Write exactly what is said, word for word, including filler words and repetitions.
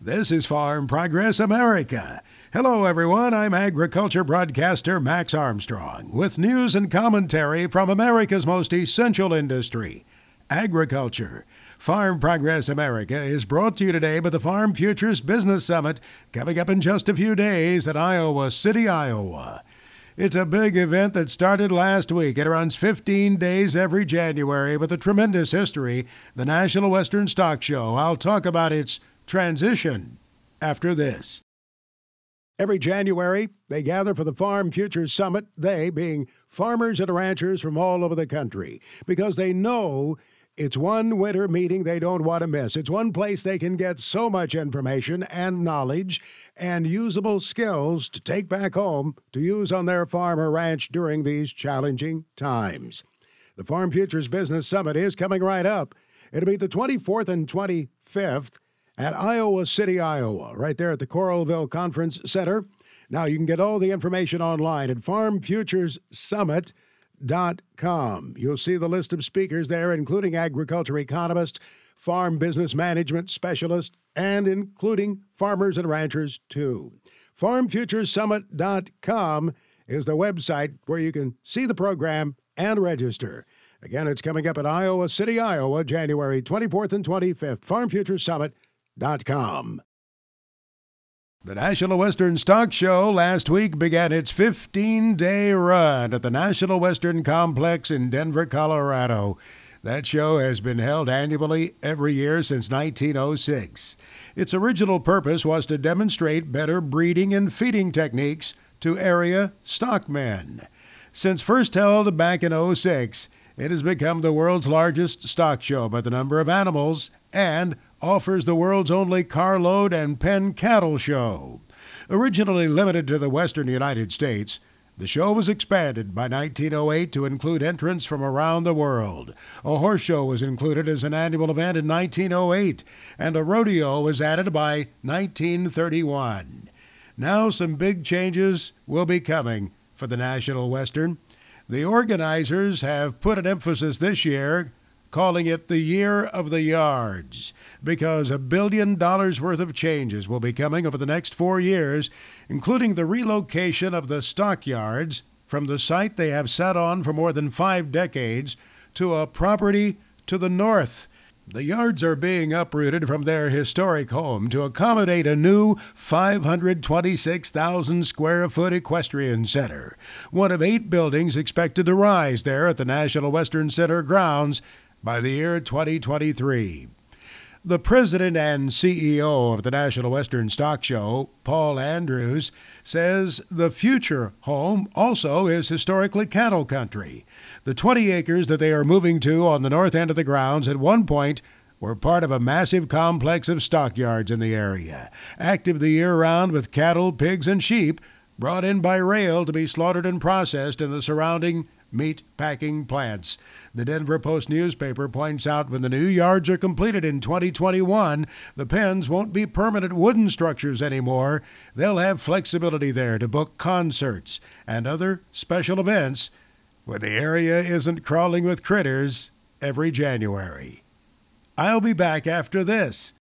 This is Farm Progress America. Hello, everyone. I'm agriculture broadcaster Max Armstrong with news and commentary from America's most essential industry, agriculture. Farm Progress America is brought to you today by the Farm Futures Business Summit coming up in just a few days at Iowa City, Iowa. It's a big event that started last week. It runs fifteen days every January with a tremendous history, the National Western Stock Show. I'll talk about its transition after this. Every January, they gather for the Farm Futures Summit, they being farmers and ranchers from all over the country, because they know it's one winter meeting they don't want to miss. It's one place they can get so much information and knowledge and usable skills to take back home to use on their farm or ranch during these challenging times. The Farm Futures Business Summit is coming right up. It'll be the twenty-fourth and twenty-fifth at Iowa City, Iowa, right there at the Coralville Conference Center. Now, you can get all the information online at farm futures summit dot com. You'll see the list of speakers there, including agriculture economists, farm business management specialists, and including farmers and ranchers, too. farm futures summit dot com is the website where you can see the program and register. Again, it's coming up at Iowa City, Iowa, January twenty-fourth and twenty-fifth. farm futures summit dot com. The National Western Stock Show last week began its fifteen-day run at the National Western Complex in Denver, Colorado. That show has been held annually every year since nineteen oh six. Its original purpose was to demonstrate better breeding and feeding techniques to area stockmen. Since first held back in oh six, it has become the world's largest stock show by the number of animals and offers the world's only carload and pen cattle show. Originally limited to the western United States, the show was expanded by nineteen oh eight to include entrants from around the world. A horse show was included as an annual event in nineteen oh eight, and a rodeo was added by nineteen thirty-one. Now some big changes will be coming for the National Western. The organizers have put an emphasis this year calling it the Year of the Yards, because a billion dollars worth of changes will be coming over the next four years, including the relocation of the stockyards from the site they have sat on for more than five decades to a property to the north. The yards are being uprooted from their historic home to accommodate a new five hundred twenty-six thousand square foot equestrian center, one of eight buildings expected to rise there at the National Western Center grounds by the year twenty twenty-three. The president and C E O of the National Western Stock Show, Paul Andrews, says the future home also is historically cattle country. The twenty acres that they are moving to on the north end of the grounds at one point were part of a massive complex of stockyards in the area, active the year round with cattle, pigs, and sheep brought in by rail to be slaughtered and processed in the surrounding meat packing plants. The Denver Post newspaper points out when the new yards are completed in twenty twenty-one, the pens won't be permanent wooden structures anymore. They'll have flexibility there to book concerts and other special events where the area isn't crawling with critters every January. I'll be back after this